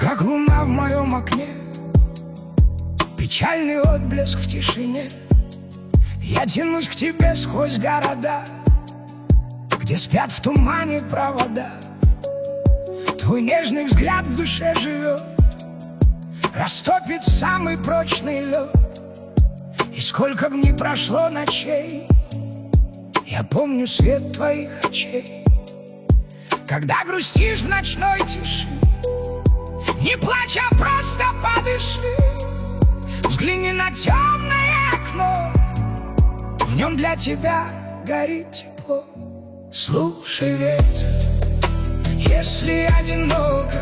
как луна в моем окне, печальный отблеск в тишине. Я тянусь к тебе сквозь города, где спят в тумане провода. Твой нежный взгляд в душе живет, растопит самый прочный лед. И сколько б ни прошло ночей, я помню свет твоих очей. Когда грустишь в ночной тиши, не плачь, а просто подыши. Взгляни на темное окно, в нем для тебя горит тепло. Слушай ветер, если одиноко,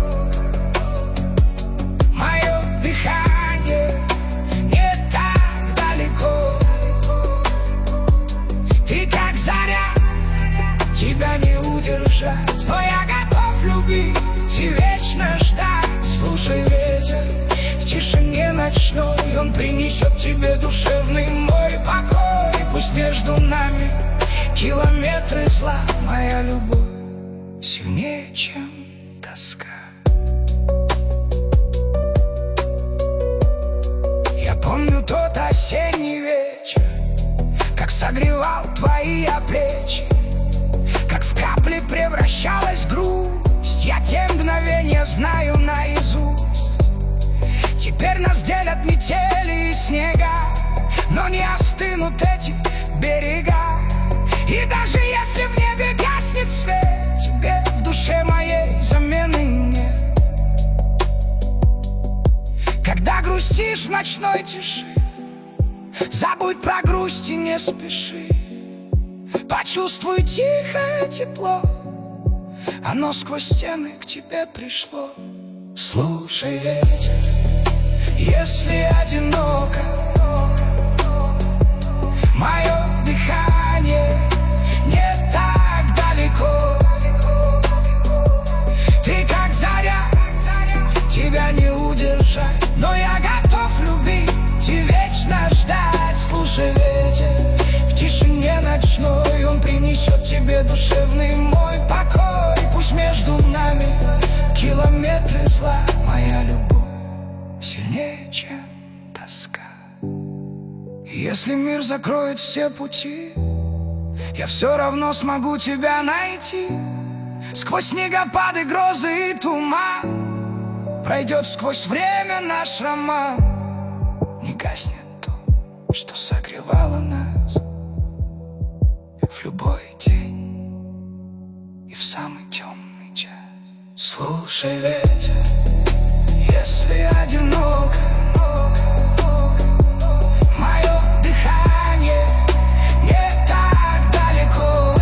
мое дыхание не так далеко. Ты как заря, тебя не удержать, но я готов любить и вечно ждать. Слушай ветер, в тишине ночной, он принесет тебе душевный мой покой. И пусть между нами километры зла, моя любовь сильнее, чем тоска. Я помню тот осенний вечер, как согревал твои плечи, как в капли превращалась грусть. Я те мгновения знаю наизусть. Теперь нас делят метели и снега, но не остынут эти берега. И даже если в небе гаснет свет, тебе в душе моей замены нет. Когда грустишь в ночной тиши, забудь про грусть и не спеши. Почувствуй тихое тепло, оно сквозь стены к тебе пришло. Слушай ветер, если одиноко, мое дыхание не так далеко. Ты как заря, тебя не удержать, но я готов любить и вечно ждать. Слушай ветер, в тишине ночной, он принесет тебе душевный мой покой. Пусть между нами километры зла, моя любовь сильнее, чем тоска. Если мир закроет все пути, я все равно смогу тебя найти. Сквозь снегопады, грозы и туман пройдет сквозь время наш роман. Не гаснет то, что согревало нас в любой день и в самый темный час. Слушай ветер, если одиноко, мое дыхание не так далеко.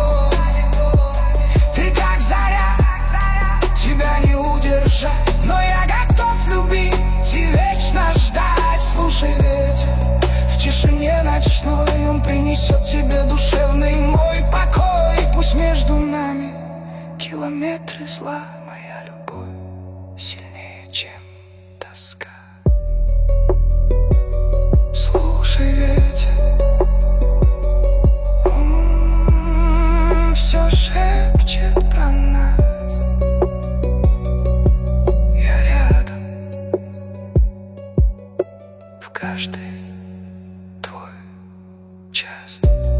Ты как заря, тебя не удержать, но я готов любить и вечно ждать. Слушай ветер, в тишине ночной, он принесет тебе душевный мой покой. Пусть между нами километры зла, моя любовь сильнее, чем тоска. Слушай ветер, все шепчет про нас. Я рядом в каждый твой час.